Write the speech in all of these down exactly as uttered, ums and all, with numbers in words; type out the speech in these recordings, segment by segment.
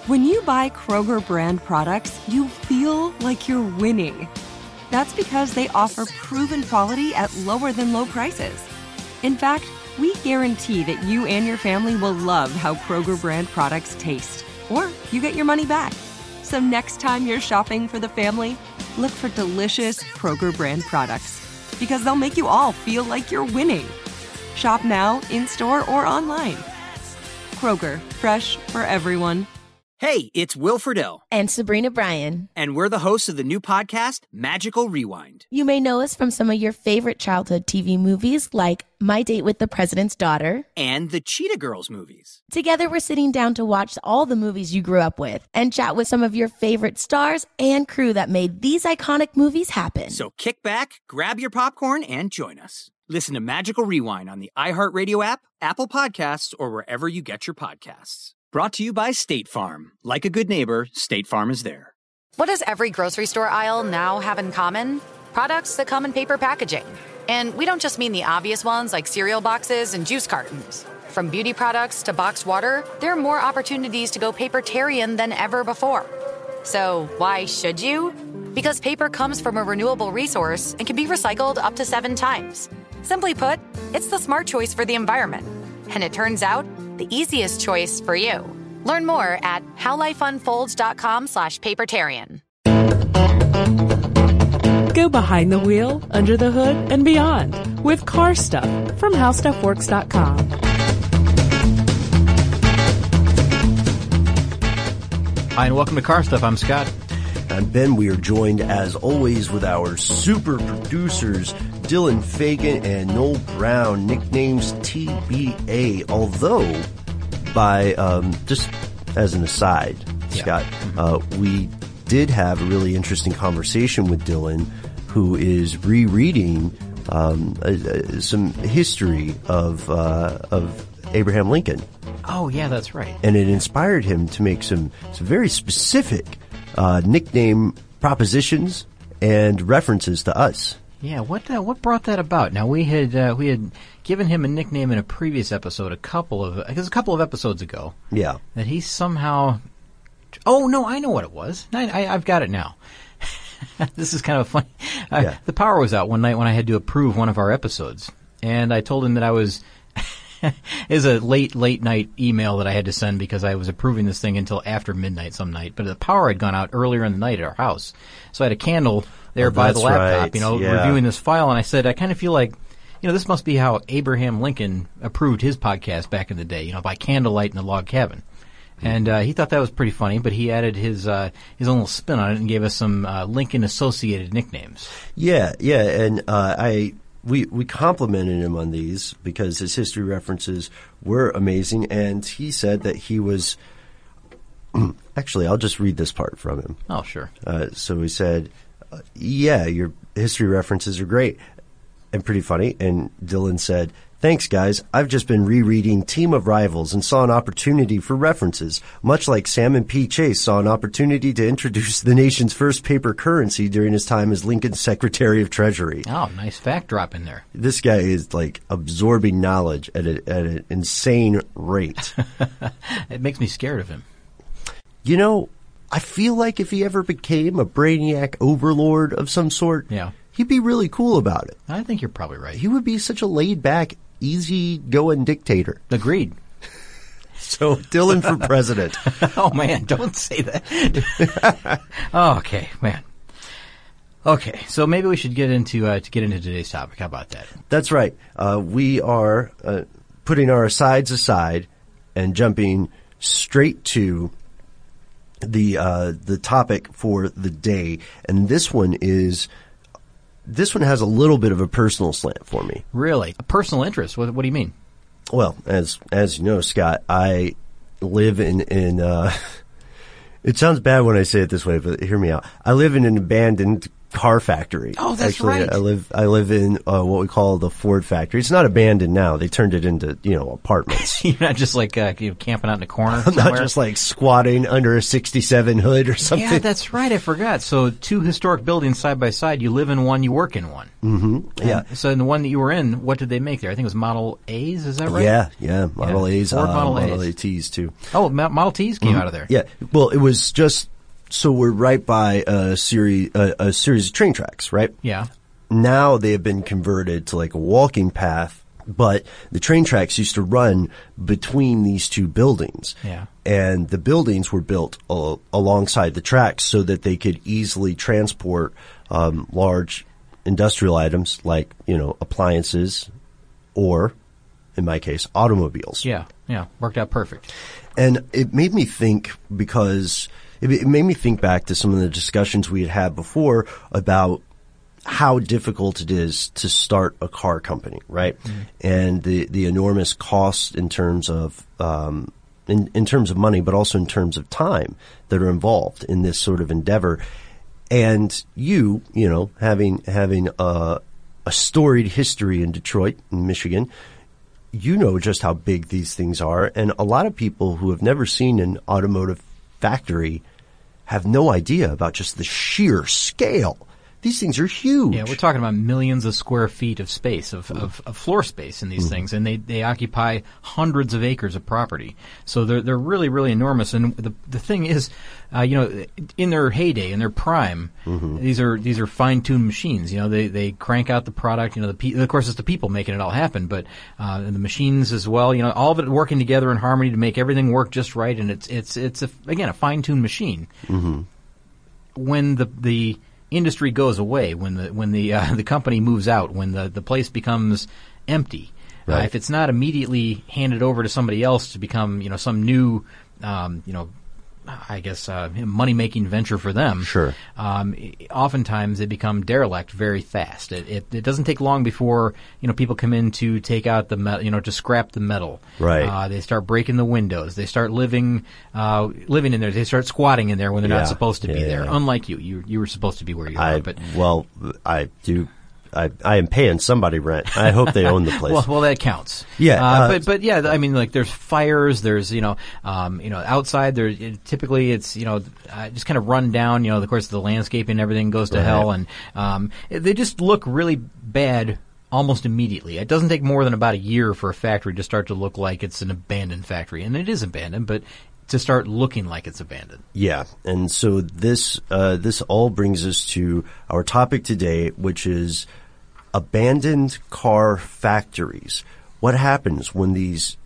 When you buy Kroger brand products, you feel like you're winning. That's because they offer proven quality at lower than low prices. In fact, we guarantee that you and your family will love how Kroger brand products taste, or you get your money back. So next time you're shopping for the family, look for delicious Kroger brand products, because they'll make you all feel like you're winning. Shop now, in-store, or online. Kroger, fresh for everyone. Hey, it's Will Friedle. And Sabrina Bryan. And we're the hosts of the new podcast, Magical Rewind. You may know us from some of your favorite childhood T V movies like My Date with the President's Daughter. And the Cheetah Girls movies. Together, we're sitting down to watch all the movies you grew up with and chat with some of your favorite stars and crew that made these iconic movies happen. So kick back, grab your popcorn, and join us. Listen to Magical Rewind on the iHeartRadio app, Apple Podcasts, or wherever you get your podcasts. Brought to you by State Farm. Like a good neighbor, State Farm is there. What does every grocery store aisle now have in common? Products that come in paper packaging. And we don't just mean the obvious ones like cereal boxes and juice cartons. From beauty products to boxed water, there are more opportunities to go papertarian than ever before. So why should you? Because paper comes from a renewable resource and can be recycled up to seven times. Simply put, it's the smart choice for the environment. And it turns out, the easiest choice for you. Learn more at howlifeunfolds.com slash papertarian. Go behind the wheel, under the hood, and beyond with Car Stuff from how stuff works dot com. Hi, and welcome to Car Stuff. I'm Scott. I'm Ben. We are joined, as always, with our super producers, Dylan Fagan and Noel Brown, nicknames T B A, although, by, um, just as an aside, yeah. Scott, mm-hmm. uh, we did have a really interesting conversation with Dylan, who is rereading um, uh, uh, some history of uh, of Abraham Lincoln. Oh, yeah, that's right. And it inspired him to make some, some very specific uh, nickname propositions and references to us. Yeah, what uh, what brought that about? Now we had uh, we had given him a nickname in a previous episode, a couple of I guess a couple of episodes ago. Yeah, that he somehow. Oh no, I know what it was. I, I, I've got it now. This is kind of funny. I, yeah. The power was out one night when I had to approve one of our episodes, and I told him that I was. Is a late late night email that I had to send because I was approving this thing until after midnight some night, but the power had gone out earlier in the night at our house, so I had a candle there oh, by the laptop, right. you know, yeah. reviewing this file, and I said I kind of feel like, you know, this must be how Abraham Lincoln approved his podcast back in the day, you know, by candlelight in a log cabin. And uh, he thought that was pretty funny, but he added his uh, his own little spin on it and gave us some uh, Lincoln associated nicknames. Yeah, yeah, and uh, I. We we complimented him on these because his history references were amazing, and he said that he was – actually, I'll just read this part from him. Oh, sure. Uh, so he said, uh, yeah, your history references are great and pretty funny. And Dylan said, thanks, guys. I've just been rereading Team of Rivals and saw an opportunity for references, much like Salmon P. Chase saw an opportunity to introduce the nation's first paper currency during his time as Lincoln's Secretary of Treasury. Oh, nice fact drop in there. This guy is like absorbing knowledge at, a, at an insane rate. It makes me scared of him. You know, I feel like if he ever became a brainiac overlord of some sort, yeah. he'd be really cool about it. I think you're probably right. He would be such a laid-back, easy-going dictator. Agreed. So, Dylan for president. Oh, man, don't say that. Oh, okay, man. Okay, so maybe we should get into uh, to get into today's topic. How about that? That's right. Uh, we are uh, putting our asides aside and jumping straight to the uh, the topic for the day, and this one is. This one has a little bit of a personal slant for me. Really? A personal interest? What, what do you mean? Well, as as you know, Scott, I live in, in uh, it sounds bad when I say it this way, but hear me out. I live in an abandoned car factory. Oh, that's Actually, right. I live I live in uh, what we call the Ford factory. It's not abandoned now. They turned it into, you know, apartments. You're not just like uh, you know, camping out in a corner I'm somewhere. not just like squatting under a sixty-seven hood or something. Yeah, that's right. I forgot. So two historic buildings side by side. You live in one, you work in one. Mm-hmm. Yeah. And so in the one that you were in, what did they make there? I think it was Model A's. Is that right? Yeah, yeah. Model Yeah. A's, Ford uh, Model Model A's. A T's too. Oh, Mo- Model T's came out of there. Yeah. Well, it was just so we're right by a series a, a series of train tracks, right? Yeah. Now they have been converted to like a walking path, but the train tracks used to run between these two buildings. Yeah. And the buildings were built uh, alongside the tracks so that they could easily transport um, large industrial items like, you know, appliances or, in my case, automobiles. Yeah. Yeah. Worked out perfect. And it made me think because it, it made me think back to some of the discussions we had had before about how difficult it is to start a car company, right? Mm-hmm. And the, the enormous costs in terms of, um, in, in terms of money, but also in terms of time that are involved in this sort of endeavor. And you, you know, having, having a, a storied history in Detroit, in Michigan, you know just how big these things are. And a lot of people who have never seen an automotive factory have no idea about just the sheer scale. These things are huge. Yeah, we're talking about millions of square feet of space, of, of, of floor space in these mm-hmm. things, and they, they occupy hundreds of acres of property. So they're they're really, really enormous. And the the thing is, uh, you know, in their heyday, in their prime, mm-hmm. these are these are fine-tuned machines. You know, they, they crank out the product. You know, the pe- of course it's the people making it all happen, but uh, and the machines as well. You know, all of it working together in harmony to make everything work just right. And it's it's it's a, again a fine-tuned machine. Mm-hmm. When the the industry goes away, when the when the uh, the company moves out, when the, the place becomes empty, right. uh, if it's not immediately handed over to somebody else to become, you know, some new, um, you know, I guess uh, money making venture for them. Sure. Um, oftentimes they become derelict very fast. It, it it doesn't take long before, you know, people come in to take out the metal, you know, to scrap the metal. Right. Uh, they start breaking the windows. They start living uh, living in there. They start squatting in there when they're yeah. not supposed to yeah, be there. Yeah. Unlike you, you you were supposed to be where you I, are. But well, I do. I, I am paying somebody rent. I hope they own the place. well, well, that counts. Yeah, uh, uh, but but yeah, I mean, like there's fires. There's you know, um, you know, outside there. It, typically, it's you know, uh, just kind of run down. You know, of course, the landscaping and everything goes to right. hell, and um, they just look really bad almost immediately. It doesn't take more than about a year for a factory to start to look like it's an abandoned factory, and it is abandoned, but to start looking like it's abandoned. Yeah, and so this uh, this all brings us to our topic today, which is abandoned car factories. What happens when these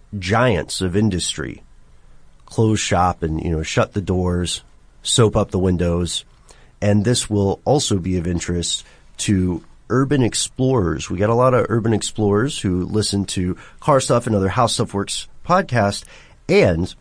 giants of industry close shop and, you know, shut the doors, soap up the windows? And this will also be of interest to urban explorers. We got a lot of urban explorers who listen to Car Stuff and other How Stuff Works podcasts, and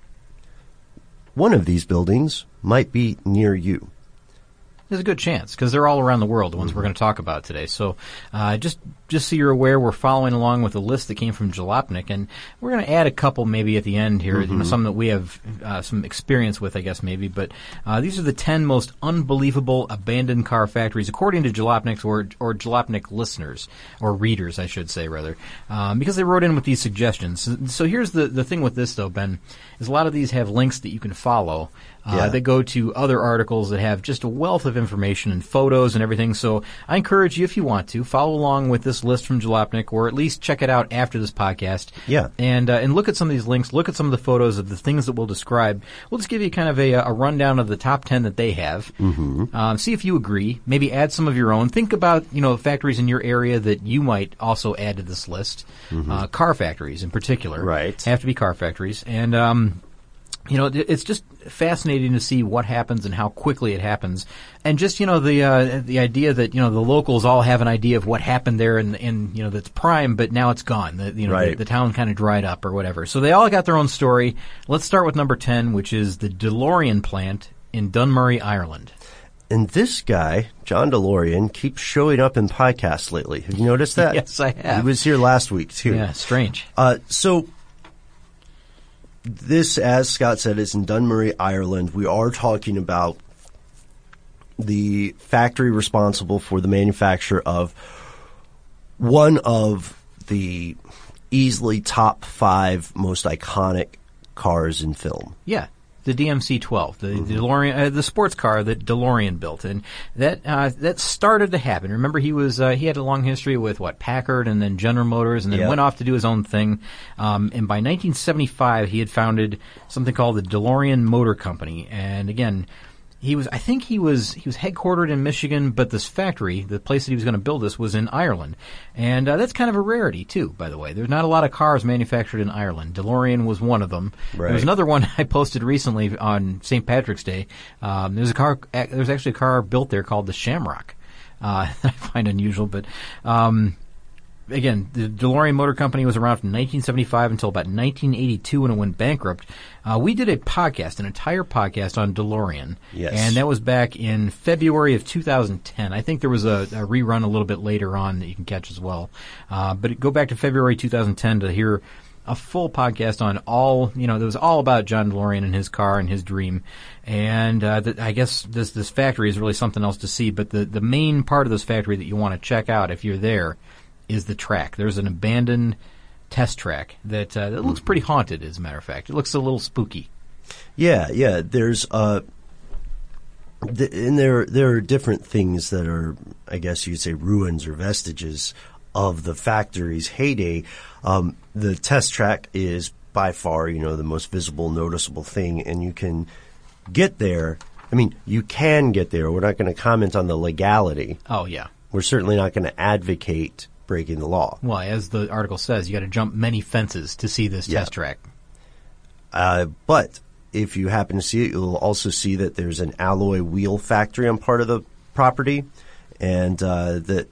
one of these buildings might be near you. There's a good chance because they're all around the world, the ones mm-hmm. we're going to talk about today. So uh, just just so you're aware, we're following along with a list that came from Jalopnik, and we're going to add a couple maybe at the end here, mm-hmm. you know, some that we have uh, some experience with, I guess, maybe. But uh, these are the ten most unbelievable abandoned car factories, according to Jalopnik or, or Jalopnik listeners, or readers, I should say, rather, um, because they wrote in with these suggestions. So, so here's the, the thing with this, though, Ben, is a lot of these have links that you can follow. Uh, yeah. that go to other articles that have just a wealth of information and photos and everything. So I encourage you, if you want to, follow along with this list from Jalopnik, or at least check it out after this podcast. Yeah. And uh, and look at some of these links, look at some of the photos of the things that we'll describe. We'll just give you kind of a, a rundown of the top ten that they have. Mm-hmm. Um, see if you agree. Maybe add some of your own. Think about, you know, factories in your area that you might also add to this list. Mm-hmm. Uh, car factories in particular. Right. Have to be car factories. And, um, you know, it's just fascinating to see what happens and how quickly it happens. And just, you know, the uh, the idea that, you know, the locals all have an idea of what happened there and, and you know, that's prime, but now it's gone. The, you know, right. the, the town kind of dried up or whatever. So they all got their own story. Let's start with number ten, which is the DeLorean plant in Dunmurry, Ireland. And this guy, John DeLorean, keeps showing up in podcasts lately. Have you noticed that? Yes, I have. He was here last week, too. Yeah, strange. Uh, so... This, as Scott said, is in Dunmurry, Ireland. We are talking about the factory responsible for the manufacture of one of the easily top five most iconic cars in film. Yeah. The D M C twelve, the mm-hmm. DeLorean, uh, the sports car that DeLorean built, and that uh, that started to happen. Remember, he was uh, he had a long history with what Packard and then General Motors, and then yep. went off to do his own thing. Um, and by nineteen seventy-five, he had founded something called the DeLorean Motor Company. And again, he was I think he was he was headquartered in Michigan, but this factory, the place that he was going to build this, was in Ireland, and uh, that's kind of a rarity too. By the way, there's not a lot of cars manufactured in Ireland. DeLorean was one of them. Right. There was another one I posted recently on Saint Patrick's Day. Um, there's a car. There's actually a car built there called the Shamrock. Uh, I find unusual, but. Um, Again, the DeLorean Motor Company was around from nineteen seventy-five until about nineteen eighty-two when it went bankrupt. Uh, we did a podcast, an entire podcast on DeLorean. Yes. And that was back in February of two thousand ten. I think there was a, a rerun a little bit later on that you can catch as well. Uh, but go back to February two thousand ten to hear a full podcast on all, you know, it was all about John DeLorean and his car and his dream. And uh, the, I guess this this factory is really something else to see. But the, the main part of this factory that you want to check out if you're there is the track. There's an abandoned test track that uh, that looks pretty haunted, as a matter of fact. It looks a little spooky. Yeah, yeah. There's uh, th- and there there are different things that are, I guess you'd say, ruins or vestiges of the factory's heyday. Um, the test track is by far, you know, the most visible, noticeable thing, and you can get there. I mean, you can get there. We're not going to comment on the legality. Oh, yeah. We're certainly not going to advocate breaking the law. Well, as the article says, you got to jump many fences to see this yeah. test track. Uh, but if you happen to see it, you'll also see that there's an alloy wheel factory on part of the property, and uh, that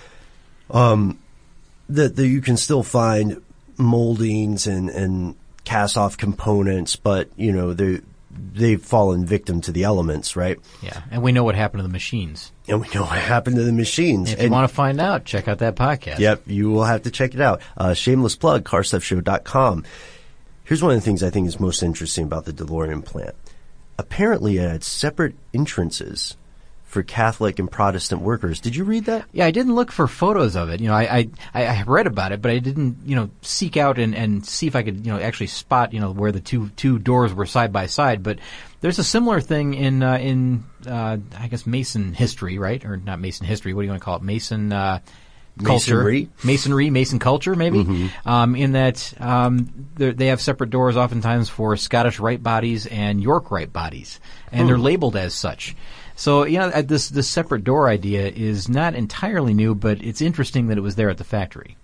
um, that, that you can still find moldings and, and cast-off components, but you know they they've fallen victim to the elements, right? Yeah, and we know what happened to the machines. And we know what happened to the machines. If and, you want to find out, check out that podcast. Yep, you will have to check it out. Uh, shameless plug, car stuff show dot com. Here's one of the things I think is most interesting about the DeLorean plant. Apparently it had separate entrances for Catholic and Protestant workers. Did you read that? Yeah, I didn't look for photos of it. You know, I I, I read about it, but I didn't, you know, seek out and, and see if I could, you know, actually spot, you know, where the two two doors were side by side. But there's a similar thing in uh, in uh, I guess Mason history, right? Or not Mason history. What do you want to call it? Mason uh, culture, Masonry, Masonry, Mason culture, maybe. Mm-hmm. Um, in that um, they have separate doors, oftentimes for Scottish Rite bodies and York Rite bodies, and hmm. they're labeled as such. So, you know, this this separate door idea is not entirely new, but it's interesting that it was there at the factory.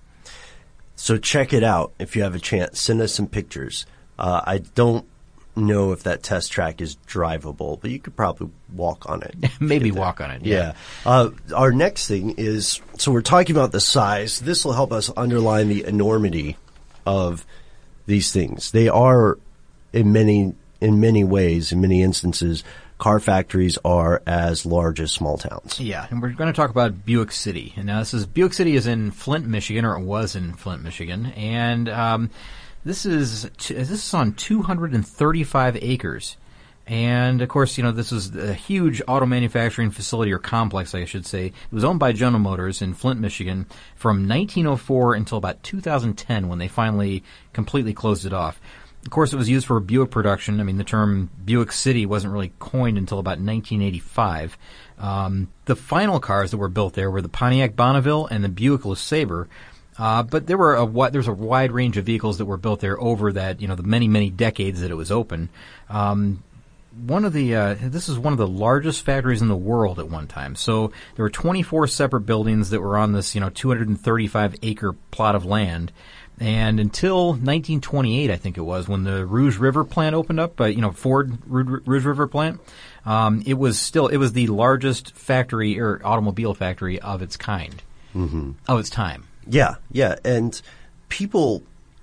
So check it out if you have a chance. Send us some pictures. Uh, I don't know if that test track is drivable, but you could probably walk on it. Maybe walk on it. Yeah. yeah. Uh, our next thing is, so we're talking about the size. This will help us underline the enormity of these things. They are, in many in many ways, in many instances, car factories are as large as small towns. Yeah, and we're going to talk about Buick City. And now this is Buick City is in Flint, Michigan, or it was in Flint, Michigan, and um, this is t- this is on two hundred thirty-five acres. And of course, you know, this is a huge auto manufacturing facility or complex, I should say. It was owned by General Motors in Flint, Michigan, from nineteen oh four until about two thousand ten, when they finally completely closed it off. Of course, it was used for Buick production. I mean, the term Buick City wasn't really coined until about nineteen eighty-five. Um, the final cars that were built there were the Pontiac Bonneville and the Buick LeSabre. Uh, but there were a wi- there's a wide range of vehicles that were built there over that, you know, the many, many decades that it was open. Um, one of the uh, this is one of the largest factories in the world at one time. So there were twenty-four separate buildings that were on this, you know, two hundred thirty-five acre plot of land. And until nineteen twenty-eight, I think it was, when the Rouge River plant opened up, uh, you know, Ford Rouge River plant, um, it was still, it was the largest factory or automobile factory of its kind, mm-hmm. of its time. Yeah, yeah. And people,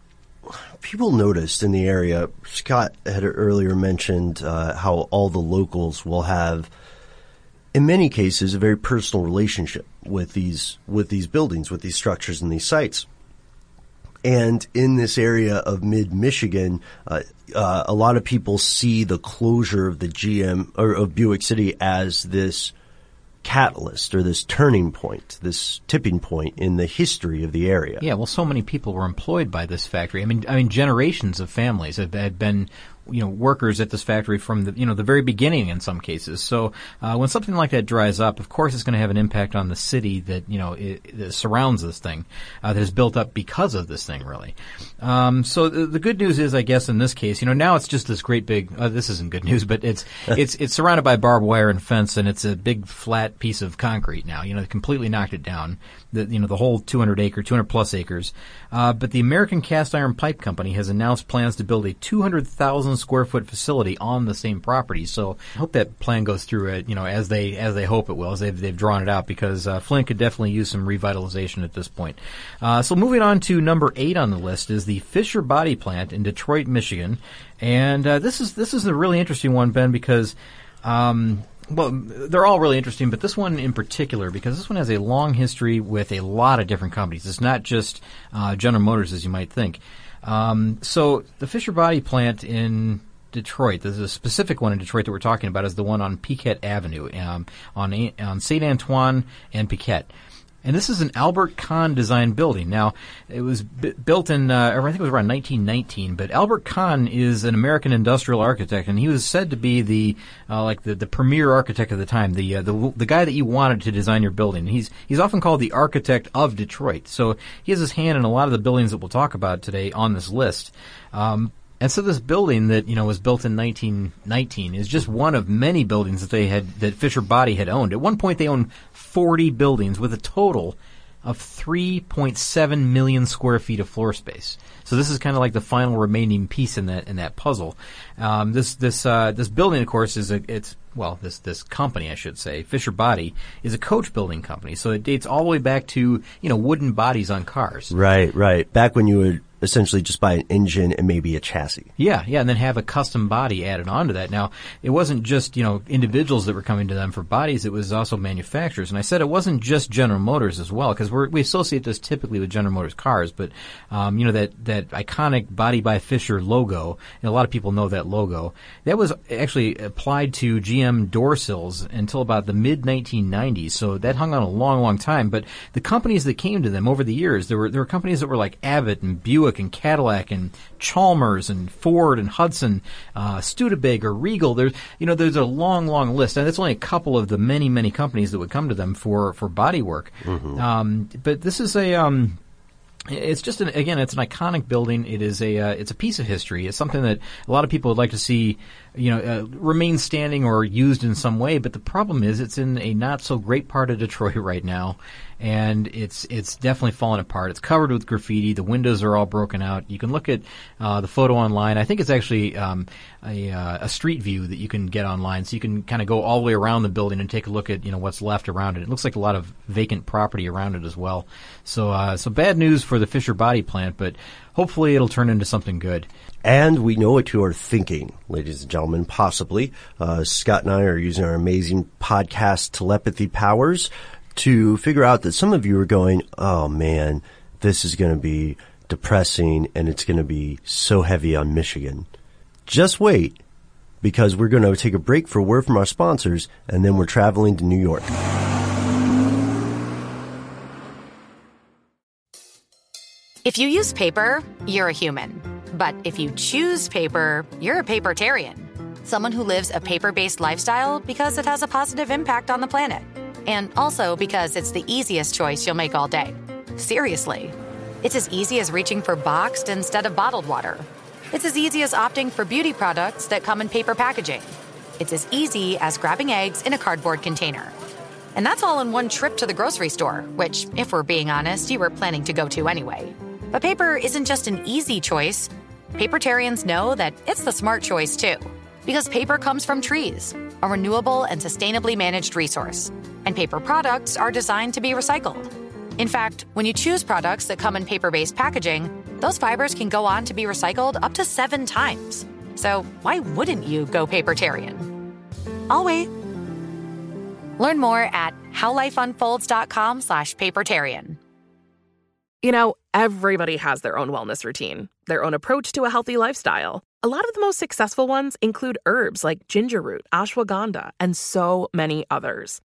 people noticed in the area, Scott had earlier mentioned uh, how all the locals will have, in many cases, a very personal relationship with these, with these buildings, with these structures and these sites. And in this area of mid-Michigan, uh, uh, a lot of people see the closure of the G M or of Buick City as this catalyst or this turning point, this tipping point in the history of the area. Yeah, well, so many people were employed by this factory. I mean, I mean, generations of families have had been, you know, workers at this factory from the, you know, the very beginning in some cases. So, uh, when something like that dries up, of course it's going to have an impact on the city that, you know, it, that surrounds this thing, uh, that is built up because of this thing, really. Um, so the, the good news is, I guess, in this case, you know, now it's just this great big, uh, this isn't good news, but it's, it's, it's surrounded by barbed wire and fence, and it's a big flat piece of concrete now. You know, they completely knocked it down. The, you know, the whole two hundred acre, two hundred plus acres. Uh, but the American Cast Iron Pipe Company has announced plans to build a two hundred thousand square foot facility on the same property. So I hope that plan goes through, uh, you know, as they, as they hope it will, as they've, they've drawn it out, because, uh, Flint could definitely use some revitalization at this point. Uh, so moving on to number eight on the list is the Fisher Body Plant in Detroit, Michigan. And, uh, this is, this is a really interesting one, Ben, because, um, well, they're all really interesting, but this one in particular, because this one has a long history with a lot of different companies. It's not just uh, General Motors, as you might think. Um, so the Fisher Body Plant in Detroit, there's a specific one in Detroit that we're talking about, is the one on Piquette Avenue, um, on, on Saint Antoine and Piquette. And this is an Albert Kahn designed building. Now, it was b- built in, uh, I think it was around nineteen nineteen, but Albert Kahn is an American industrial architect, and he was said to be the, uh, like the, the premier architect of the time, the, uh, the, the guy that you wanted to design your building. He's, he's often called the architect of Detroit. So he has his hand in a lot of the buildings that we'll talk about today on this list. Um, And so this building that, you know, was built in nineteen nineteen is just one of many buildings that they had, that Fisher Body had owned. At one point they owned forty buildings with a total of three point seven million square feet of floor space. So this is kind of like the final remaining piece in that, in that puzzle. Um, this, this, uh, this building, of course, is a, it's, well, this, this company, I should say, Fisher Body, is a coach building company. So it dates all the way back to, you know, wooden bodies on cars. Right, right. Back when you would essentially just buy an engine and maybe a chassis. Yeah, yeah, and then have a custom body added onto that. Now, it wasn't just, you know, individuals that were coming to them for bodies, it was also manufacturers. And I said it wasn't just General Motors as well, because we associate this typically with General Motors cars, but, um, you know, that, that iconic Body by Fisher logo, and a lot of people know that logo, that was actually applied to G M door sills until about the mid nineteen nineties, so that hung on a long, long time. But the companies that came to them over the years, there were, there were companies that were like Abbott and Buick and Cadillac and Chalmers and Ford and Hudson, uh, Studebaker, Regal. There's, you know, there's a long, long list, and that's only a couple of the many, many companies that would come to them for, for body work. Mm-hmm. Um, but this is a, um, it's just an, again, it's an iconic building. It is a, uh, it's a piece of history. It's something that a lot of people would like to see, you know, uh, remain standing or used in some way. But the problem is, it's in a not so great part of Detroit right now, and it's it's definitely falling apart. It's covered with graffiti. The windows are all broken out. You can look at uh, the photo online. I think it's actually um, a, uh, a street view that you can get online, so you can kind of go all the way around the building and take a look at, you know, what's left around it. It looks like a lot of vacant property around it as well. So uh, so bad news for the Fisher Body Plant, but hopefully it'll turn into something good. And we know what you are thinking, ladies and gentlemen, possibly. Uh, Scott and I are using our amazing podcast telepathy powers to figure out that some of you are going, oh man, this is going to be depressing and it's going to be so heavy on Michigan. Just wait, because we're going to take a break for a word from our sponsors, and then we're traveling to New York. If you use paper, you're a human. But if you choose paper, you're a papertarian. Someone who lives a paper-based lifestyle because it has a positive impact on the planet. And also because it's the easiest choice you'll make all day. Seriously. It's as easy as reaching for boxed instead of bottled water. It's as easy as opting for beauty products that come in paper packaging. It's as easy as grabbing eggs in a cardboard container. And that's all in one trip to the grocery store, which, if we're being honest, you were planning to go to anyway. But paper isn't just an easy choice. Papertarians know that it's the smart choice, too. Because paper comes from trees, a renewable and sustainably managed resource. And paper products are designed to be recycled. In fact, when you choose products that come in paper-based packaging, those fibers can go on to be recycled up to seven times. So why wouldn't you go papertarian? I'll wait. Learn more at howlifeunfolds.com slash papertarian. You know, everybody has their own wellness routine, their own approach to a healthy lifestyle. A lot of the most successful ones include herbs like ginger root, ashwagandha, and so many others.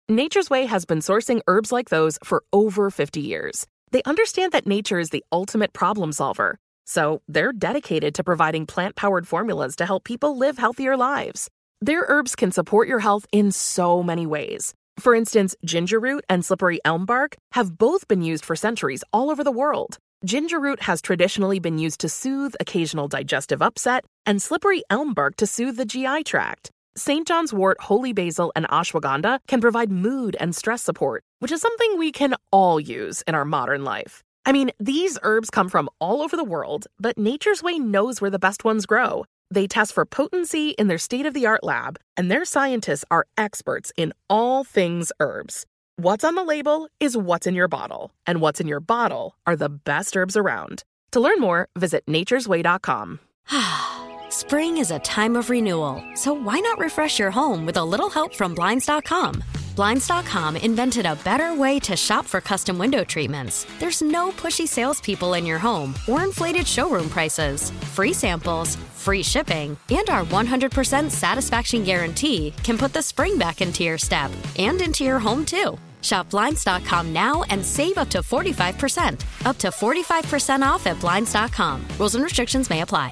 Nature's Way has been sourcing herbs like those for over fifty years. They understand that nature is the ultimate problem solver, so they're dedicated to providing plant-powered formulas to help people live healthier lives. Their herbs can support your health in so many ways. For instance, ginger root and slippery elm bark have both been used for centuries all over the world. Ginger root has traditionally been used to soothe occasional digestive upset, and slippery elm bark to soothe the G I tract. Saint John's wort, holy basil, and ashwagandha can provide mood and stress support, which is something we can all use in our modern life. I mean, these herbs come from all over the world, but Nature's Way knows where the best ones grow. They test for potency in their state-of-the-art lab, and their scientists are experts in all things herbs. What's on the label is what's in your bottle, and what's in your bottle are the best herbs around. To learn more, visit nature's way dot com. Spring is a time of renewal, so why not refresh your home with a little help from Blinds dot com? Blinds dot com invented a better way to shop for custom window treatments. There's no pushy salespeople in your home or inflated showroom prices. Free samples, free shipping, and our one hundred percent satisfaction guarantee can put the spring back into your step and into your home, too. Shop Blinds dot com now and save up to forty-five percent. Up to forty-five percent off at Blinds dot com. Rules and restrictions may apply.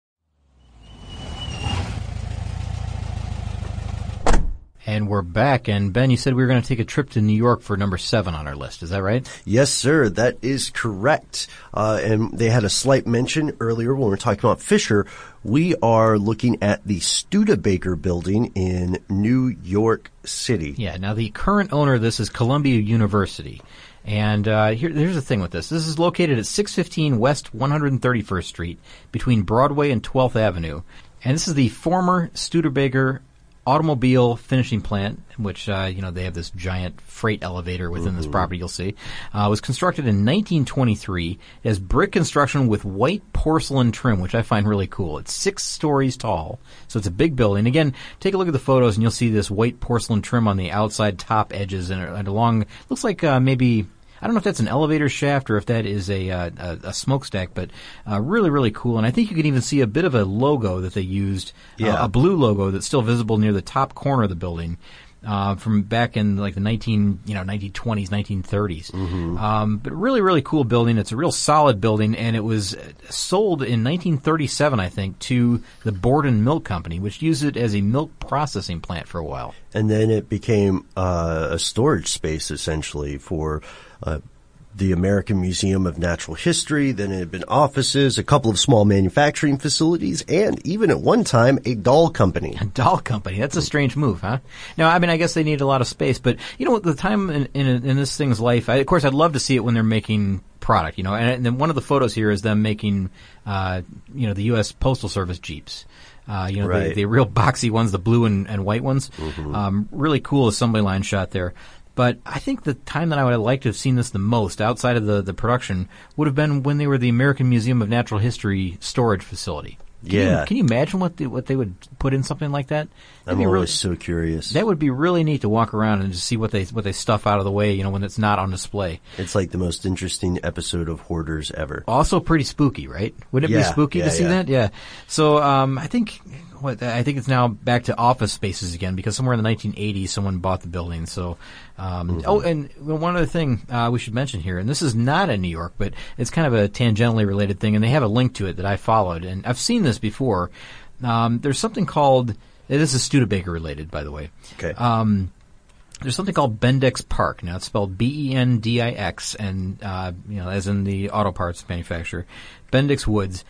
And we're back. And Ben, you said we were going to take a trip to New York for number seven on our list. Is that right? Yes, sir. That is correct. Uh, and they had a slight mention earlier when we were talking about Fisher. We are looking at the Studebaker building in New York City. Yeah. Now, the current owner of this is Columbia University. And uh, here, here's the thing with this. This is located at six fifteen West one hundred thirty-first Street between Broadway and twelfth Avenue. And this is the former Studebaker automobile finishing plant, which, uh, you know, they have this giant freight elevator within mm-hmm. this property, you'll see. Uh, was constructed in nineteen twenty-three. It has brick construction with white porcelain trim, which I find really cool. It's six stories tall, so it's a big building. Again, take a look at the photos and you'll see this white porcelain trim on the outside top edges and, and along, looks like uh, maybe, I don't know if that's an elevator shaft or if that is a uh, a, a smokestack, but uh, really, really cool. And I think you can even see a bit of a logo that they used, yeah. uh, a blue logo that's still visible near the top corner of the building uh, from back in like the nineteen, you know, nineteen twenties, nineteen thirties. Mm-hmm. Um, but really, really cool building. It's a real solid building, and it was sold in nineteen thirty-seven, I think, to the Borden Milk Company, which used it as a milk processing plant for a while. And then it became uh, a storage space, essentially, for Uh, the American Museum of Natural History. Then it had been offices, a couple of small manufacturing facilities, and even at one time a doll company. A doll company. That's a strange move, huh? Now, I mean, I guess they need a lot of space, but you know, at the time in, in, in this thing's life, I, of course, I'd love to see it when they're making product, you know, and, and then one of the photos here is them making, uh, you know, the U S Postal Service Jeeps. Uh, you know, right. the, the real boxy ones, the blue and, and white ones. Mm-hmm. Um, really cool assembly line shot there. But I think the time that I would have liked to have seen this the most, outside of the, the production, would have been when they were the American Museum of Natural History storage facility. Can yeah. You, can you imagine what they, what they would put in something like that? That'd I'm always really, so curious. That would be really neat to walk around and just see what they what they stuff out of the way, you know, when it's not on display. It's like the most interesting episode of Hoarders ever. Also pretty spooky, right? Wouldn't it yeah, be spooky yeah, to see yeah. that? Yeah. So um, I think what I think it's now back to office spaces again, because somewhere in the nineteen eighties someone bought the building. So um, mm-hmm. oh, and one other thing uh, we should mention here, and this is not in New York, but it's kind of a tangentially related thing, and they have a link to it that I followed, and I've seen this before. Um, there's something called, this is Studebaker related, by the way. Okay. Um, there's something called Bendix Park. Now it's spelled B E N D I X, and uh, you know, as in the auto parts manufacturer, Bendix Woods,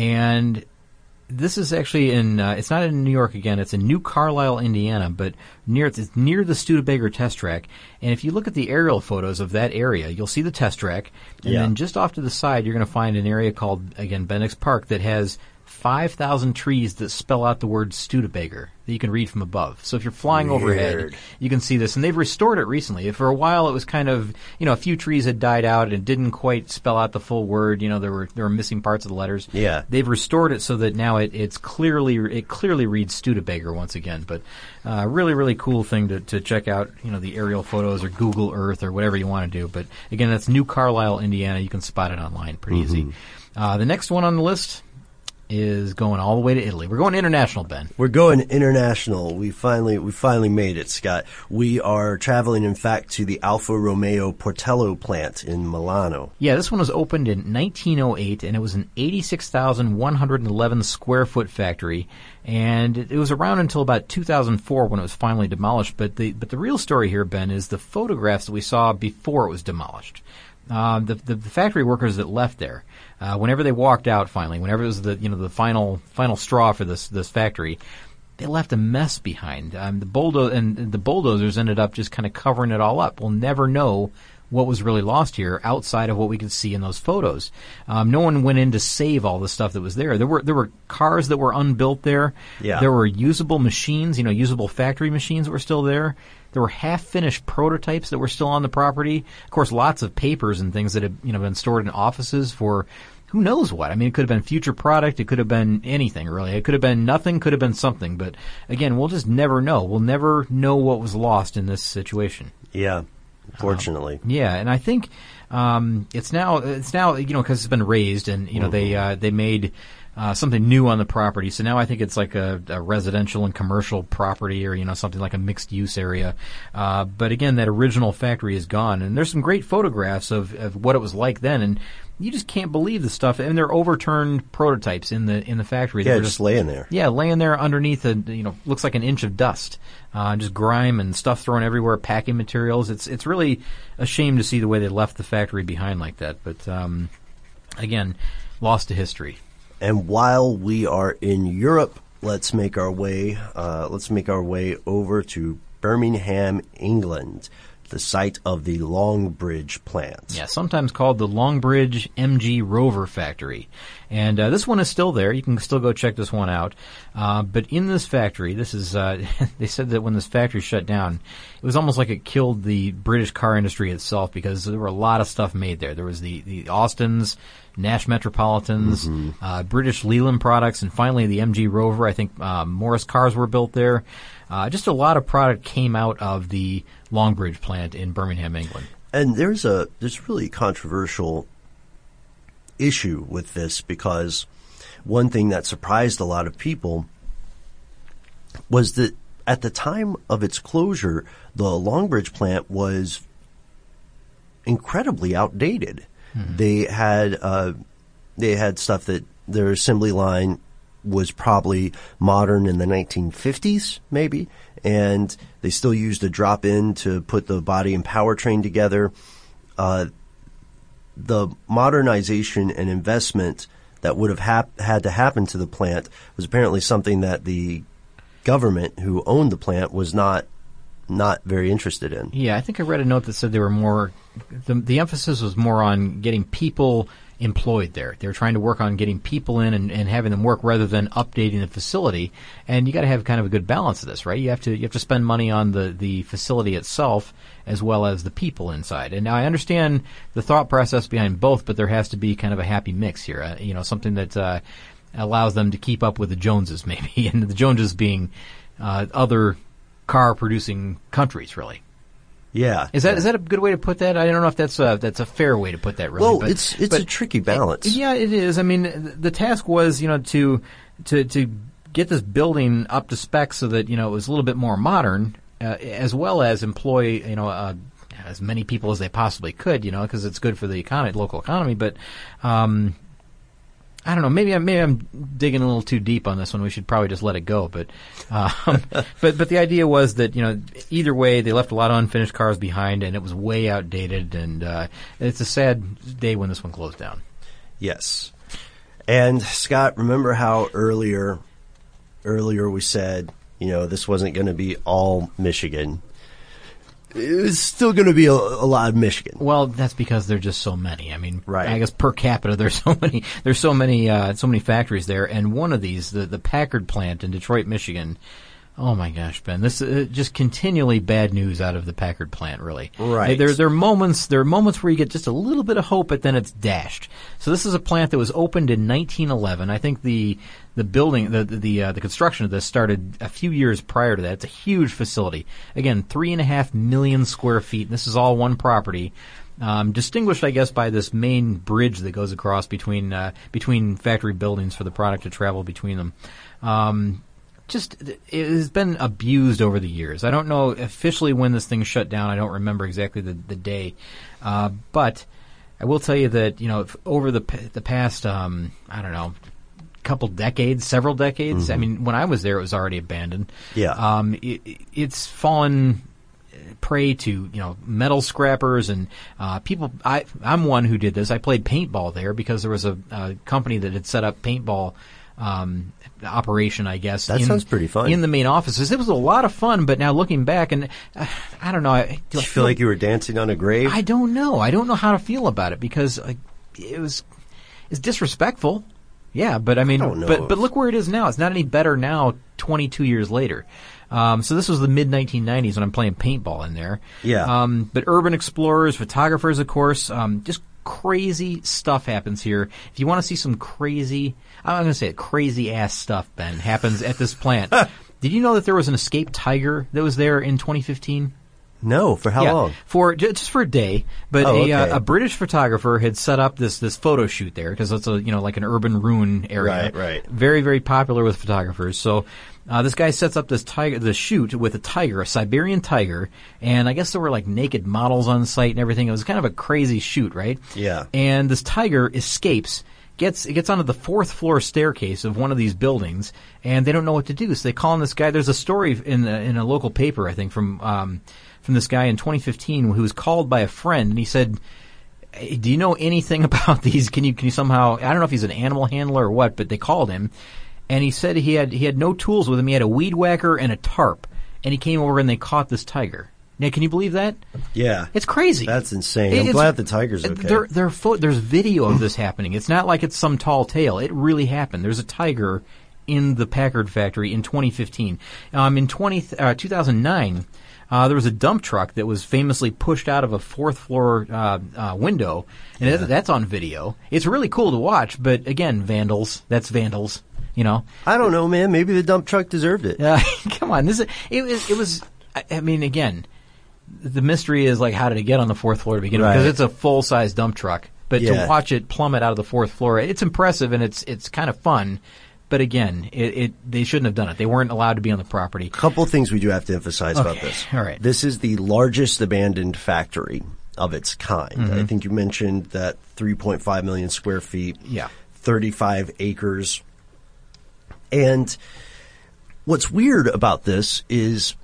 and this is actually in, uh, it's not in New York again, it's in New Carlisle, Indiana, but near, it's near the Studebaker test track. And if you look at the aerial photos of that area, you'll see the test track. And yeah. then just off to the side, you're going to find an area called, again, Bendix Park that has five thousand trees that spell out the word Studebaker that you can read from above. So if you're flying Weird. overhead, you can see this. And they've restored it recently. For a while, it was kind of, you know, a few trees had died out and didn't quite spell out the full word. You know, there were there were missing parts of the letters. Yeah. They've restored it so that now it, it's clearly it clearly reads Studebaker once again. But uh, really, really cool thing to, to check out, you know, the aerial photos or Google Earth or whatever you want to do. But again, that's New Carlisle, Indiana. You can spot it online pretty mm-hmm. easy. Uh, the next one on the list is going all the way to Italy. We're going international, Ben. We're going international. We finally we finally made it, Scott. We are traveling, in fact, to the Alfa Romeo Portello plant in Milano. Yeah, this one was opened in nineteen oh eight, and it was an eighty-six thousand one hundred eleven square foot factory. And it was around until about two thousand four when it was finally demolished. But the but the real story here, Ben, is the photographs that we saw before it was demolished. Uh, the, the the factory workers that left there, uh, whenever they walked out finally, whenever it was the you know the final final straw for this this factory, they left a mess behind. Um, the bulldo- and the bulldozers ended up just kind of covering it all up. We'll never know what was really lost here outside of what we could see in those photos. Um, no one went in to save all the stuff that was there. There were there were cars that were unbuilt there. Yeah. There were usable machines, you know, usable factory machines that were still there. There were half-finished prototypes that were still on the property. Of course, lots of papers and things that had you know been stored in offices for who knows what. I mean, it could have been future product. It could have been anything, really. It could have been nothing, could have been something. But, again, we'll just never know. We'll never know what was lost in this situation. Yeah, fortunately. Um, yeah, and I think um, it's now, it's now you know, because it's been raised and, you know, mm-hmm. they uh, they made uh, something new on the property. So now I think it's like a, a residential and commercial property or, you know, something like a mixed-use area. Uh, but, again, that original factory is gone. And there's some great photographs of, of what it was like then. And you just can't believe the stuff, and they're overturned prototypes in the in the factory. Yeah, just, just laying there. Yeah, laying there underneath a you know looks like an inch of dust, uh, just grime and stuff thrown everywhere, packing materials. It's it's really a shame to see the way they left the factory behind like that. But um, again, lost to history. And while we are in Europe, let's make our way uh, let's make our way over to Birmingham, England, the site of the Longbridge plant. Yeah, sometimes called the Longbridge M G Rover Factory. And uh, this one is still there. You can still go check this one out. Uh, but in this factory, this is, uh, they said that when this factory shut down, it was almost like it killed the British car industry itself because there were a lot of stuff made there. There was the, the Austins, Nash Metropolitans, mm-hmm. uh, British Leland products, and finally the M G Rover. I think uh, Morris cars were built there. Uh, just a lot of product came out of the Longbridge plant in Birmingham, England. And there's a there's really a controversial issue with this because one thing that surprised a lot of people was that at the time of its closure, the Longbridge plant was incredibly outdated. Mm-hmm. They had uh, they had stuff that their assembly line was probably modern in the nineteen fifties, maybe, and they still used a drop-in to put the body and powertrain together. Uh, the modernization and investment that would have hap- had to happen to the plant was apparently something that the government who owned the plant was not not very interested in. Yeah, I think I read a note that said they were more the, the emphasis was more on getting people employed there. They were trying to work on getting people in and, and having them work rather than updating the facility. And you got to have kind of a good balance of this, right? You have to you have to spend money on the, the facility itself as well as the people inside. And now I understand the thought process behind both, but there has to be kind of a happy mix here. Uh, you know, something that uh, allows them to keep up with the Joneses, maybe, and the Joneses being uh, other car-producing countries, really. Yeah. Is that yeah. is that a good way to put that? I don't know if that's a, that's a fair way to put that, really. Well, but, it's it's but a tricky balance. It, yeah, it is. I mean, the task was, you know, to to to get this building up to spec so that, you know, it was a little bit more modern, uh, as well as employ, you know, uh, as many people as they possibly could, you know, because it's good for the economy, local economy. But um, I don't know. Maybe I'm maybe I'm digging a little too deep on this one. We should probably just let it go. But um, but but the idea was that, you know, either way, they left a lot of unfinished cars behind, and it was way outdated. And uh, it's a sad day when this one closed down. Yes. And Scott, remember how earlier earlier we said, you know, this wasn't going to be all Michigan. It's still going to be a, a lot of Michigan. Well, that's because there's just so many. I mean, right. I guess per capita, there's so many. There's so many. Uh, so many factories there, and one of these, the the Packard plant in Detroit, Michigan. Oh my gosh, Ben! This uh, just continually bad news out of the Packard plant. Really, right? There, there are moments. There are moments where you get just a little bit of hope, but then it's dashed. So this is a plant that was opened in nineteen eleven. I think the the building, the the uh, the construction of this started a few years prior to that. It's a huge facility. Again, three and a half million square feet. This is all one property. Um, distinguished, I guess, by this main bridge that goes across between uh, between factory buildings for the product to travel between them. Um, just, it has been abused over the years. I don't know officially when this thing shut down. I don't remember exactly the, the day. Uh, but I will tell you that, you know, if over the the past, um, I don't know, couple decades, several decades, mm-hmm. I mean, when I was there, it was already abandoned. Yeah. Um, it, it's fallen prey to, you know, metal scrappers and uh, people. I, I'm one who did this. I played paintball there because there was a, a company that had set up paintball um, operation, I guess. That in, sounds pretty fun. In the main offices. It was a lot of fun, but now looking back, and uh, I don't know. I, do Did I you feel like you were dancing on a grave? I don't know. I don't know how to feel about it because like, it was it's disrespectful. Yeah, but I mean, I don't know but if- but look where it is now. It's not any better now, twenty-two years later. Um, so this was the mid nineteen nineties when I'm playing paintball in there. Yeah. Um, but urban explorers, photographers, of course, um, just crazy stuff happens here. If you want to see some crazy, I'm going to say it, crazy ass stuff, Ben, happens at this plant. Did you know that there was an escaped tiger that was there in twenty fifteen? No, for how yeah, long? For just for a day. But Oh, a, okay. uh, a British photographer had set up this this photo shoot there because it's a you know like an urban ruin area. Right, right. Very very popular with photographers. So uh, this guy sets up this tiger, the shoot with a tiger, a Siberian tiger, and I guess there were like naked models on site and everything. It was kind of a crazy shoot, right? Yeah. And this tiger escapes. Gets it gets onto the fourth floor staircase of one of these buildings, and they don't know what to do. So they call on this guy. There's a story in the, in a local paper, I think, from um, from this guy in twenty fifteen who was called by a friend, and he said, hey, "Do you know anything about these? Can you can you somehow? I don't know if he's an animal handler or what, but they called him, and he said he had he had no tools with him. He had a weed whacker and a tarp, and he came over and they caught this tiger." Now, can you believe that? Yeah. It's crazy. That's insane. It- I'm it's- glad the tiger's okay. There, there are pho- there's video of this happening. It's not like it's some tall tale. It really happened. There's a tiger in the Packard factory in twenty fifteen. Um, in twenty, uh, two thousand nine, uh, there was a dump truck that was famously pushed out of a fourth floor uh, uh, window, and Yeah. that, that's on video. It's really cool to watch, but again, vandals. That's vandals. You know. I don't know, man. Maybe the dump truck deserved it. Uh, come on, this is, it was. It was. I, I mean, again. The mystery is like how did it get on the fourth floor to begin with? Right. Because it's a full size dump truck. But Yeah. to watch it plummet out of the fourth floor, it's impressive and it's it's kind of fun. But again, it, it they shouldn't have done it. They weren't allowed to be on the property. Couple things we do have to emphasize about Okay, this. all right. This is the largest abandoned factory of its kind. Mm-hmm. I think you mentioned that three point five million square feet. Yeah. thirty-five acres. And what's weird about this is,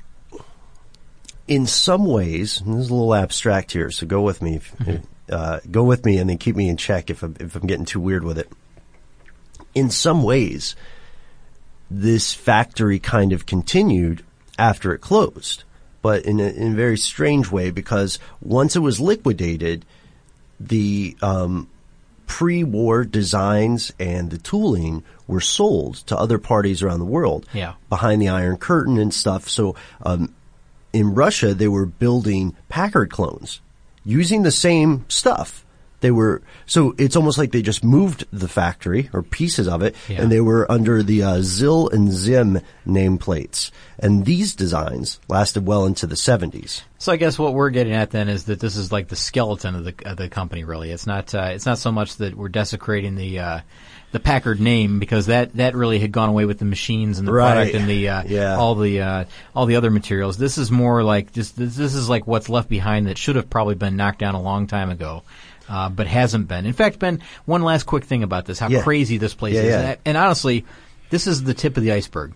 in some ways, and this is a little abstract here, so go with me. If, Mm-hmm. uh, go with me and then keep me in check if I'm, if I'm getting too weird with it. In some ways, this factory kind of continued after it closed, but in a, in a very strange way, because once it was liquidated, the um, pre-war designs and the tooling were sold to other parties around the world. Yeah. Behind the Iron Curtain and stuff. So um, in Russia, they were building Packard clones using the same stuff. They were, so it's almost like they just moved the factory or pieces of it, Yeah. and they were under the uh, ZIL and ZIM nameplates. And these designs lasted well into the seventies. So I guess what we're getting at then is that this is like the skeleton of the of the company. Really, it's not uh, it's not so much that we're desecrating the uh, the Packard name, because that, that really had gone away with the machines and the Right. product and the uh, Yeah. all the uh, all the other materials. This is more like just this, this is like what's left behind that should have probably been knocked down a long time ago. Uh, but hasn't been. In fact, Ben, one last quick thing about this, how Yeah. crazy this place Yeah, is. yeah. And, and honestly, this is the tip of the iceberg.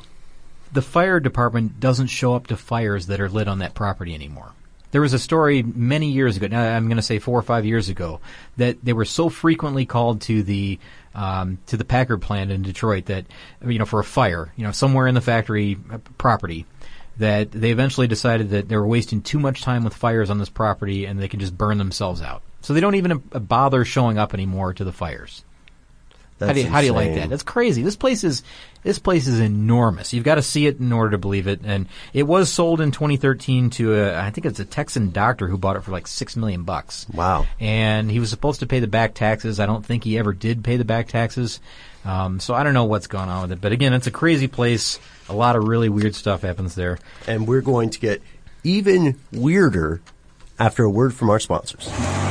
The fire department doesn't show up to fires that are lit on that property anymore. There was a story many years ago, now I'm going to say four or five years ago, that they were so frequently called to the um, to the Packard plant in Detroit that, you know, for a fire, you know, somewhere in the factory uh, property, that they eventually decided that they were wasting too much time with fires on this property and they could just burn themselves out. So they don't even uh, bother showing up anymore to the fires. That's How do you, how do you like insane. that? That's crazy. This place is this place is enormous. You've got to see it in order to believe it. And it was sold in twenty thirteen to a, I think it's a Texan doctor who bought it for like six million bucks. Wow. And he was supposed to pay the back taxes. I don't think he ever did pay the back taxes. Um, so I don't know what's going on with it. But again, it's a crazy place. A lot of really weird stuff happens there. And we're going to get even weirder after a word from our sponsors.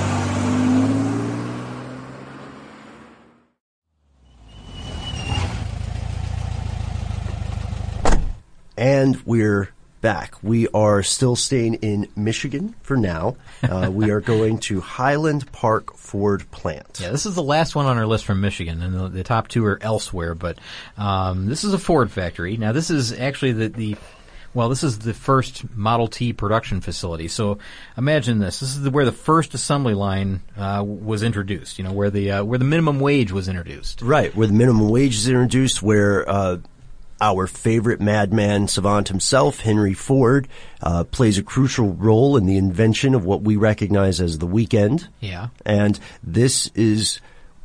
And we're back. We are still staying in Michigan for now. Uh, we are going to Highland Park Ford plant. Yeah, this is the last one on our list from Michigan, and the, the top two are elsewhere. But um, this is a Ford factory. Now, this is actually the, the well, this is the first Model T production facility. So imagine this: this is the, where the first assembly line uh, was introduced. You know, where the uh, where the minimum wage was introduced. Right, where the minimum wage is introduced, where uh, our favorite madman savant himself, Henry Ford, uh, plays a crucial role in the invention of what we recognize as the weekend. Yeah. And this is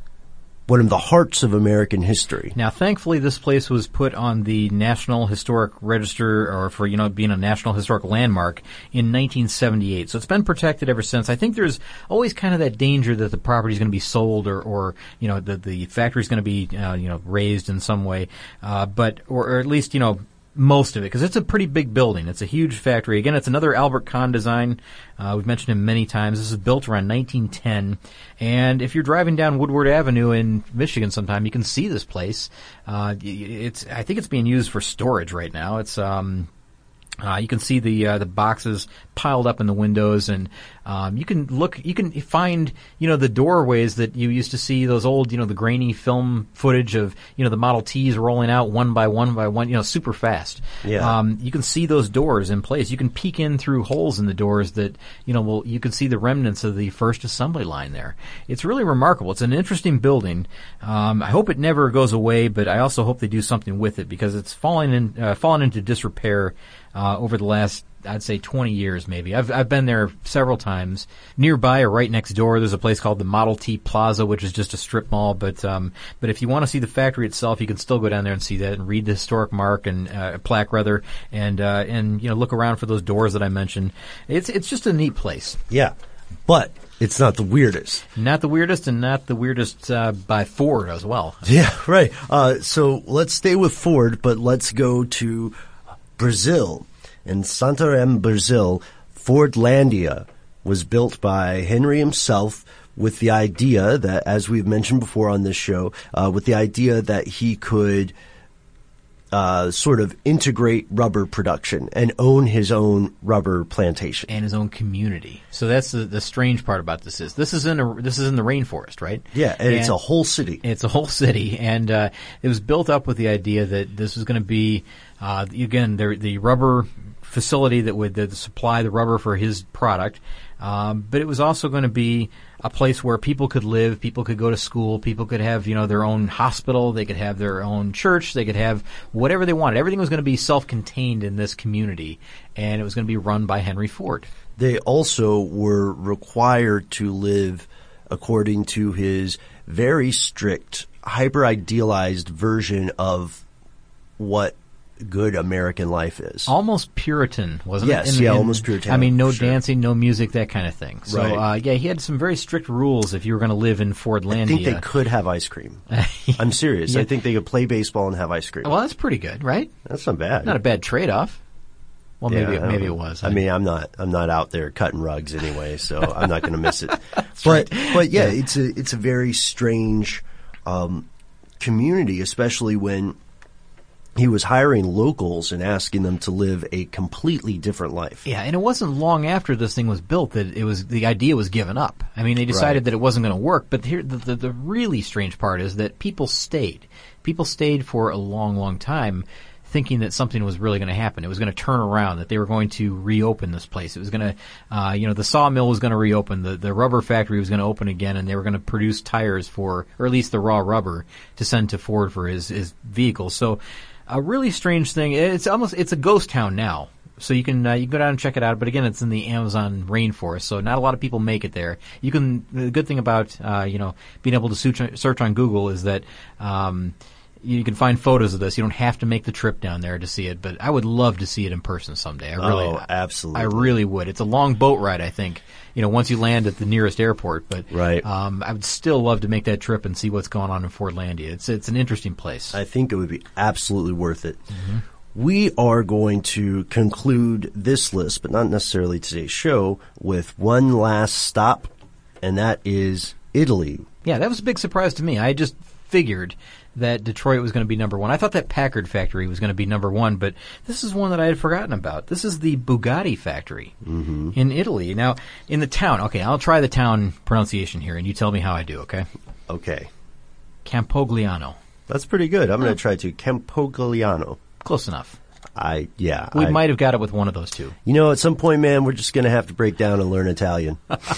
one of the hearts of American history. Now, thankfully, this place was put on the National Historic Register, or for, you know, being a National Historic Landmark in nineteen seventy-eight. So it's been protected ever since. I think there's always kind of that danger that the property is going to be sold, or, or, you know, the, the factory is going to be, uh, you know, raised in some way. Uh, but, or, or at least, you know, most of it, because it's a pretty big building. It's a huge factory. Again, it's another Albert Kahn design. Uh, we've mentioned him many times. This is built around nineteen ten. And if you're driving down Woodward Avenue in Michigan sometime, you can see this place. Uh, it's, I think it's being used for storage right now. It's, um, Uh, you can see the uh, the boxes piled up in the windows, and um, you can look, you can find, you know, the doorways that you used to see, those old, you know, the grainy film footage of, you know, the Model Ts rolling out one by one by one, you know, super fast. Yeah. Um, you can see those doors in place. You can peek in through holes in the doors that, you know, well, you can see the remnants of the first assembly line there. It's really remarkable. It's an interesting building. Um, I hope it never goes away, but I also hope they do something with it, because it's fallen in, uh, fallen into disrepair Uh, over the last, I'd say, twenty years maybe. I've I've been there several times. Nearby or right next door, there's a place called the Model T Plaza, which is just a strip mall. But um, but if you want to see the factory itself, you can still go down there and see that and read the historic mark and uh, plaque rather, and uh, and you know, look around for those doors that I mentioned. It's it's just a neat place. Yeah, but it's not the weirdest. Not the weirdest, and not the weirdest uh, by Ford as well. Yeah, right. Uh, so let's stay with Ford, but let's go to Brazil. In Santarém, Brazil, Fordlandia was built by Henry himself with the idea that, as we've mentioned before on this show, uh, with the idea that he could uh, sort of integrate rubber production and own his own rubber plantation. And his own community. So that's the, the strange part about this is this is in a, this is in the rainforest, right? Yeah, and, and it's a whole city. It's a whole city, and uh, it was built up with the idea that this was going to be, uh, again, the, the rubber facility that would that supply the rubber for his product, um, but it was also going to be a place where people could live, people could go to school, people could have, you know, their own hospital, they could have their own church, they could have whatever they wanted. Everything was going to be self-contained in this community, and it was going to be run by Henry Ford. They also were required to live according to his very strict, hyper-idealized version of what good American life is. Almost Puritan, wasn't yes, it? Yes, yeah, in, almost Puritan. I mean, no sure. dancing, no music, that kind of thing. So, right. uh, yeah, he had some very strict rules if you were going to live in Fordlandia. I think they could have ice cream. I'm serious. Yeah. I think they could play baseball and have ice cream. Well, that's pretty good, right? That's not bad. Not a bad trade-off. Well, yeah, maybe maybe it was. I mean, I'm not I'm not out there cutting rugs anyway, so I'm not going to miss it. but right. but yeah, yeah, it's a it's a very strange um, community, especially when he was hiring locals and asking them to live a completely different life. Yeah, and it wasn't long after this thing was built that it was the idea was given up. I mean, they decided right. that it wasn't going to work. But here, the, the the really strange part is that people stayed. People stayed for a long, long time, thinking that something was really going to happen. It was going to turn around, that they were going to reopen this place. It was going to, uh, you know, the sawmill was going to reopen, the, the rubber factory was going to open again, and they were going to produce tires for, or at least the raw rubber, to send to Ford for his, his vehicles. So, a really strange thing. It's almost, it's a ghost town now. So you can, uh, you can go down and check it out. But again, it's in the Amazon rainforest, so not a lot of people make it there. You can, the good thing about, uh, you know, being able to search, search on Google is that, um, you can find photos of this. You don't have to make the trip down there to see it, but I would love to see it in person someday. I really, oh, absolutely. I really would. It's a long boat ride, I think, you know, once you land at the nearest airport, but, right. um, I would still love to make that trip and see what's going on in Fordlandia. It's, it's an interesting place. I think it would be absolutely worth it. Mm-hmm. We are going to conclude this list, but not necessarily today's show, with one last stop, and that is Italy. Yeah, that was a big surprise to me. I just figured that Detroit was going to be number one. I thought that Packard factory was going to be number one, but this is one that I had forgotten about. This is the Bugatti factory mm-hmm. in Italy. Now, in the town, okay, I'll try the town pronunciation here, and you tell me how I do, okay? Okay. Campogliano. That's pretty good. I'm going to try to Campogliano. Close enough. I, yeah. We I, might have got it with one of those two. You know, at some point, man, we're just going to have to break down and learn Italian.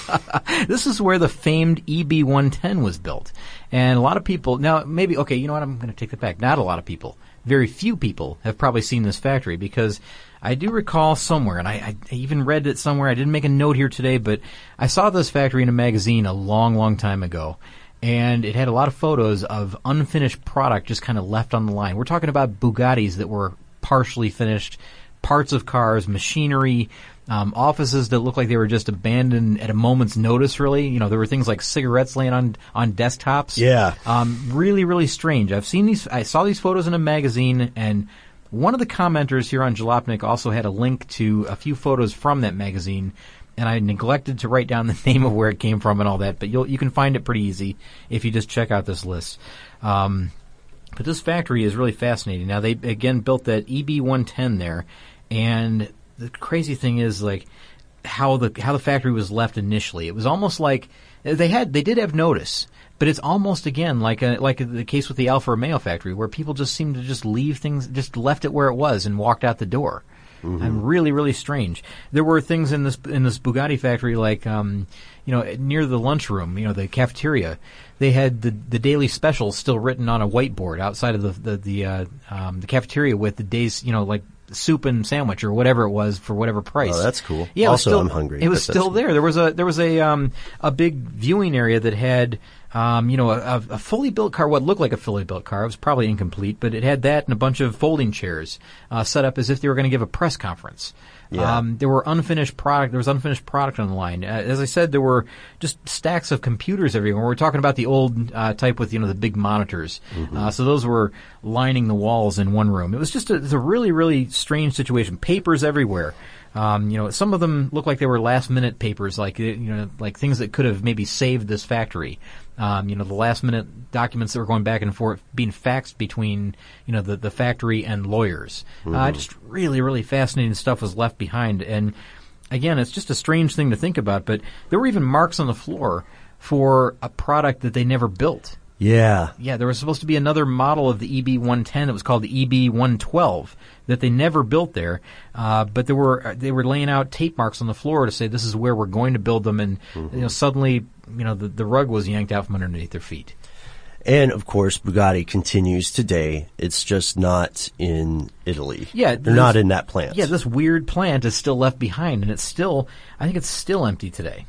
This is where the famed E B one ten was built. And a lot of people, now maybe, okay, you know what, I'm going to take that back. Not a lot of people. Very few people have probably seen this factory because I do recall somewhere, and I, I even read it somewhere, I didn't make a note here today, but I saw this factory in a magazine a long, long time ago. And it had a lot of photos of unfinished product just kind of left on the line. We're talking about Bugattis that were partially finished, parts of cars, machinery, um, offices that looked like they were just abandoned at a moment's notice, really. You know, there were things like cigarettes laying on, on desktops. Yeah. Um, really, really strange. I've seen these, I saw these photos in a magazine, and one of the commenters here on Jalopnik also had a link to a few photos from that magazine. And I neglected to write down the name of where it came from and all that, but you'll, you can find it pretty easy if you just check out this list. Um, but this factory is really fascinating. Now, they, again, built that E B one ten there, and the crazy thing is, like, how the, how the factory was left initially. It was almost like, they had, they did have notice, but it's almost, again, like a, like the case with the Alfa Romeo factory, where people just seemed to just leave things, just left it where it was and walked out the door. Mm-hmm. And really, really strange. There were things in this in this Bugatti factory, like um, you know, near the lunchroom, you know, the cafeteria. They had the the daily specials still written on a whiteboard outside of the the the, uh, um, the cafeteria with the day's, you know, like soup and sandwich or whatever it was for whatever price. Oh, that's cool. Yeah, also, still, I'm hungry. It was still there. There was a there was a um a big viewing area that had. Um, you know, a, a fully built car, what looked like a fully built car. It was probably incomplete, but it had that and a bunch of folding chairs uh, set up as if they were going to give a press conference. Yeah. Um, there were unfinished product. There was unfinished product on the line. Uh, as I said, there were just stacks of computers everywhere. We're talking about the old uh, type with, you know, the big monitors. Mm-hmm. Uh, so those were lining the walls in one room. It was just a, it was a really, really strange situation. Papers everywhere. Um, you know, some of them looked like they were last-minute papers, like you know, like things that could have maybe saved this factory. Um, you know, the last-minute documents that were going back and forth, being faxed between, you know, the, the factory and lawyers. Mm-hmm. Uh, just really, really fascinating stuff was left behind. And again, it's just a strange thing to think about, but there were even marks on the floor for a product that they never built. Yeah. Yeah, there was supposed to be another model of the E B one ten that was called the E B one twelve that they never built there, uh, but there were they were laying out tape marks on the floor to say this is where we're going to build them, and mm-hmm. you know, suddenly, you know, the, the rug was yanked out from underneath their feet. And, of course, Bugatti continues today. It's just not in Italy. Yeah. They're not in that plant. Yeah, this weird plant is still left behind, and it's still, I think it's still empty today.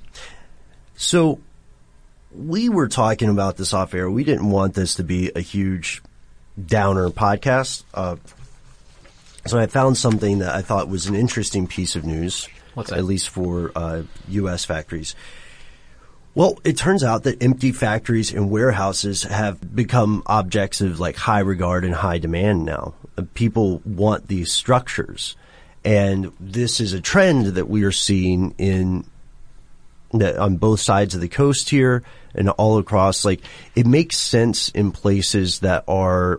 So, we were talking about this off air. We didn't want this to be a huge downer podcast. Uh, so I found something that I thought was an interesting piece of news. What's that? At least for uh, U S factories. Well, it turns out that empty factories and warehouses have become objects of like high regard and high demand now. Uh, people want these structures. And this is a trend that we are seeing in that on both sides of the coast here and all across. Like, it makes sense in places that are,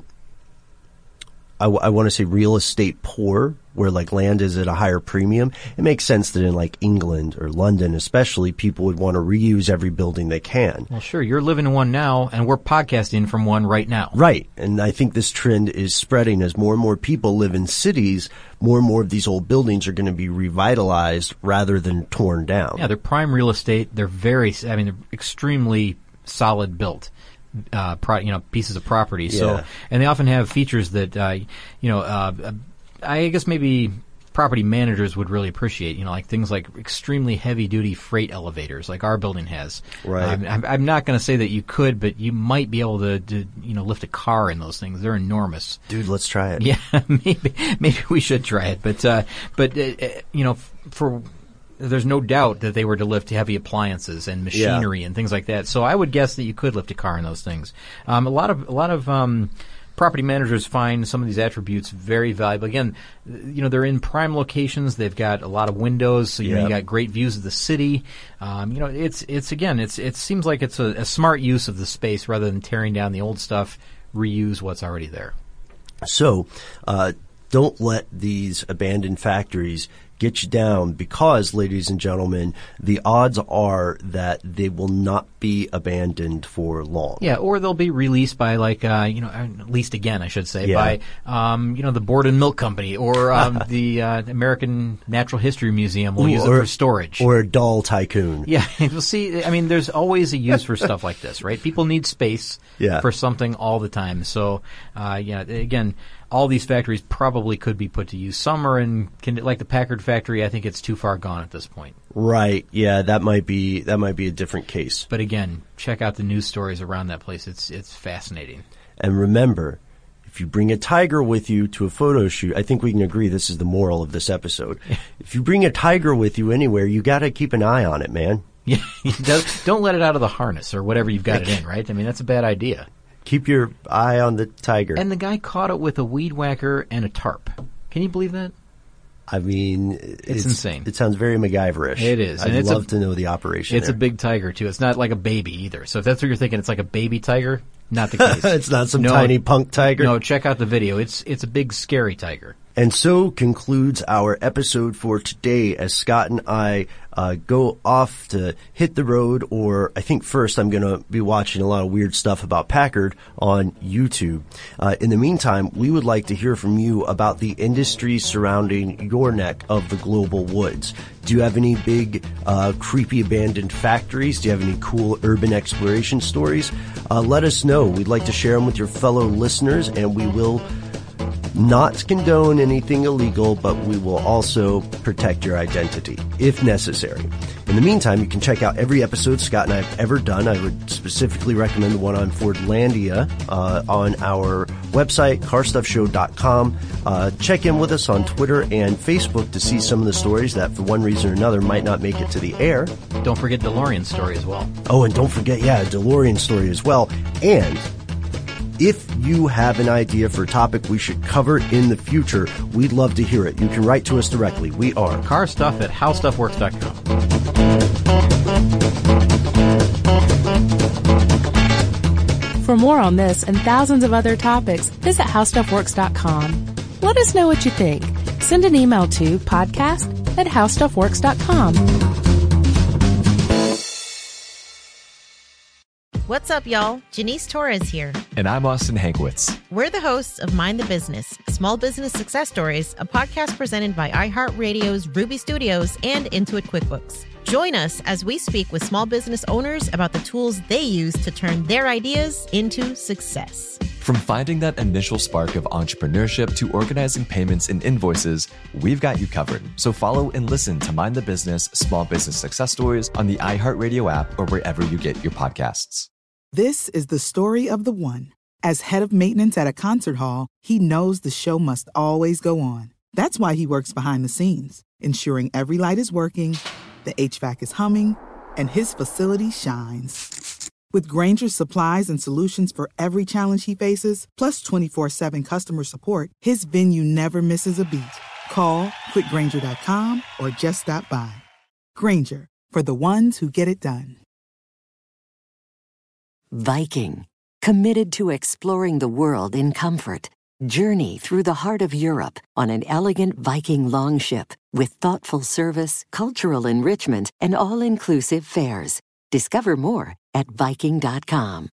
I, w- I want to say real estate poor, where like land is at a higher premium. It makes sense that in like England or London especially, people would want to reuse every building they can. Well, sure. You're living in one now, and we're podcasting from one right now. Right. And I think this trend is spreading as more and more people live in cities. More and more of these old buildings are going to be revitalized rather than torn down. Yeah, they're prime real estate. They're very, I mean, they're extremely solid built. Uh, pro, you know, pieces of property. Yeah. So, and they often have features that, uh, you know, uh, I guess maybe property managers would really appreciate, you know, like things like extremely heavy-duty freight elevators, like our building has. Right. Um, I'm, I'm not going to say that you could, but you might be able to, to, you know, lift a car in those things. They're enormous. Dude, let's try it. Yeah, maybe, maybe we should try it. But, uh, but uh, you know, for there's no doubt that they were to lift heavy appliances and machinery yeah. and things like that. So I would guess that you could lift a car in those things. Um, a lot of, a lot of, um, property managers find some of these attributes very valuable. Again, you know, they're in prime locations. They've got a lot of windows, so you Yep. know you got great views of the city. Um, you know, it's it's again, it's it seems like it's a, a smart use of the space rather than tearing down the old stuff. Reuse what's already there. So, uh, don't let these abandoned factories get you down because, ladies and gentlemen, the odds are that they will not be abandoned for long. Yeah, or they'll be released by, like, uh, you know, at least again, I should say, Yeah. by, um, you know, the Borden Milk Company or um, the uh, American Natural History Museum will use or, it for storage. Or a doll tycoon. Yeah, you'll see. I mean, there's always a use for stuff like this, right? People need space Yeah. for something all the time. So, uh, yeah, again, all these factories probably could be put to use. Some are in, can, like the Packard factory, I think it's too far gone at this point. Right. Yeah, that might be that might be a different case. But again, check out the news stories around that place. It's it's fascinating. And remember, if you bring a tiger with you to a photo shoot, I think we can agree this is the moral of this episode. If you bring a tiger with you anywhere, you got to keep an eye on it, man. Yeah, don't, don't let it out of the harness or whatever you've got it in, right? I mean, that's a bad idea. Keep your eye on the tiger. And the guy caught it with a weed whacker and a tarp. Can you believe that? I mean, it's, It's insane. It sounds very MacGyver-ish. It is. I'd And it's love a- to know the operation. It's there. a big tiger, too. It's not like a baby either. So if that's what you're thinking, it's like a baby tiger, not the case. It's not some No. tiny punk tiger. No, check out the video. It's it's a big, scary tiger. And so concludes our episode for today as Scott and I uh, go off to hit the road, or I think first I'm going to be watching a lot of weird stuff about Packard on YouTube. Uh, in the meantime, we would like to hear from you about the industry surrounding your neck of the global woods. Do you have any big, uh, creepy abandoned factories? Do you have any cool urban exploration stories? Uh, let us know. We'd like to share them with your fellow listeners, and we will not condone anything illegal, but we will also protect your identity if necessary. In the meantime, you can check out every episode Scott and I have ever done. I would specifically recommend the one on Fordlandia uh, on our website, car stuff show dot com. Uh, check in with us on Twitter and Facebook to see some of the stories that, for one reason or another, might not make it to the air. Don't forget DeLorean's story as well. Oh, and don't forget, yeah, a DeLorean story as well. And if you have an idea for a topic we should cover in the future, we'd love to hear it. You can write to us directly. We are Car Stuff at how stuff works dot com. For more on this and thousands of other topics, visit how stuff works dot com. Let us know what you think. Send an email to podcast at how stuff works dot com. What's up, y'all? Janice Torres here. And I'm Austin Hankwitz. We're the hosts of Mind the Business, Small Business Success Stories, a podcast presented by iHeartRadio's Ruby Studios and Intuit QuickBooks. Join us as we speak with small business owners about the tools they use to turn their ideas into success. From finding that initial spark of entrepreneurship to organizing payments and invoices, we've got you covered. So follow and listen to Mind the Business, Small Business Success Stories on the iHeartRadio app or wherever you get your podcasts. This is the story of the one. As head of maintenance at a concert hall, he knows the show must always go on. That's why he works behind the scenes, ensuring every light is working, the H V A C is humming, and his facility shines. With Grainger's supplies and solutions for every challenge he faces, plus twenty-four seven customer support, his venue never misses a beat. Call quick grainger dot com or just stop by. Grainger, for the ones who get it done. Viking, committed to exploring the world in comfort. Journey through the heart of Europe on an elegant Viking longship with thoughtful service, cultural enrichment, and all-inclusive fares. Discover more at viking dot com.